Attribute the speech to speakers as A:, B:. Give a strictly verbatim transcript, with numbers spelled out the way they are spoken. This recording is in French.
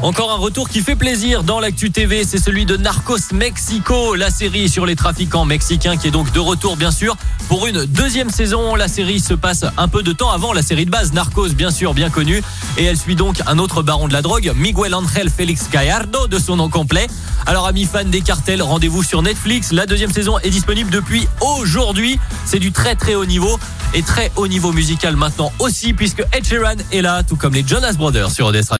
A: Encore un retour qui fait plaisir dans l'actu T V, c'est celui de Narcos Mexico, la série sur les trafiquants mexicains qui est donc de retour bien sûr pour une deuxième saison. La série se passe un peu de temps avant la série de base, Narcos bien sûr, bien connue, et elle suit donc un autre baron de la drogue, Miguel Ángel Félix Gallardo de son nom complet. Alors amis fans des cartels, rendez-vous sur Netflix, la deuxième saison est disponible depuis aujourd'hui. C'est du très très haut niveau et très haut niveau musical maintenant aussi puisque Ed Sheeran est là, tout comme les Jonas Brothers sur Odessa.